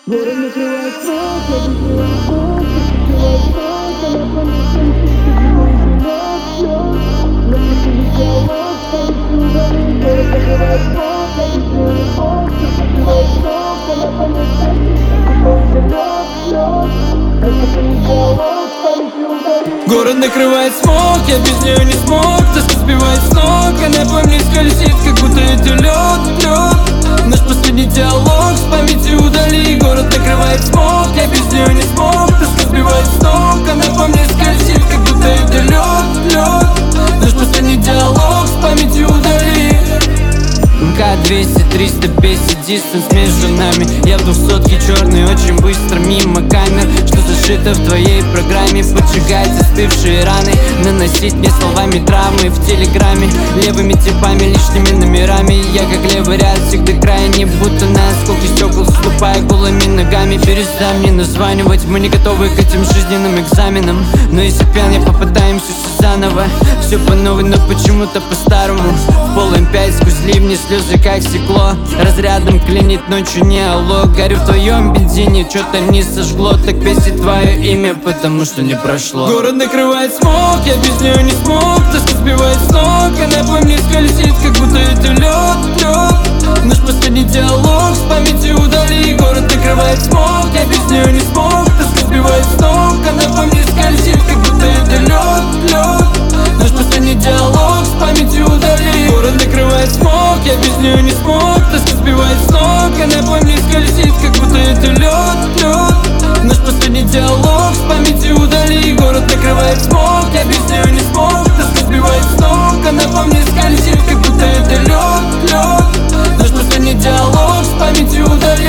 Город накрывает смог, я без нее не смог. Ты согревает срок, она помнит ключи, ты живой живет. Наш последний диалог, памяти удалит. Город накрывает смог, я без нее не смог. Тоска сбивает с ног, она по мне скользит, как будто это лед. Наш последний диалог с памяти удали. Город накрывает смог, я без нее не смог. Тоска сбивает с ног, она по мне скользит, как будто это лед. Наш последний диалог с памяти удали. МК-200, 350, дистанс между нами. Я в 200-ке черный, очень быстро мимо камер. Что зашито в твоей программе? Поджигать застывшие раны, наносить мне словами травмы в телеграме. Левыми типами, лишними номерами. Я как левый ряд, всегда крайне, будто на осколки стекол, ступая голыми ногами. Перестань мне названивать, мы не готовы к этим жизненным экзаменам. Но если пьян, я попытаемся все заново. Все по новой, но почему-то по-старому. В пол М5 сквозь ливни, слезы как стекло. Разрядом клинит ночью, не алло. Горю в твоем бензине, что-то не сожгло. Так бесит твое имя, потому что не прошло. Город накрывает смог, я без нее не смог. Тоска сбивает с ног, она по мне скользит, как будто это лед. Наш последний диалог с памяти удали. Город накрывает смог, я без нее не смог. Тоска сбивает с ног, она по мне скользит, как будто это лед. Наш последний диалог с памяти удали. Город накрывает смог, я без нее не смог. Тоска сбивает с ног, она по мне скользит, как будто это лед. Наш последний диалог с памяти удали. Город накрывает смог, я без нее не смог. Тоска сбивает с ног, она по мне скользит, как будто это лед. Наш последний диалог с памяти удали.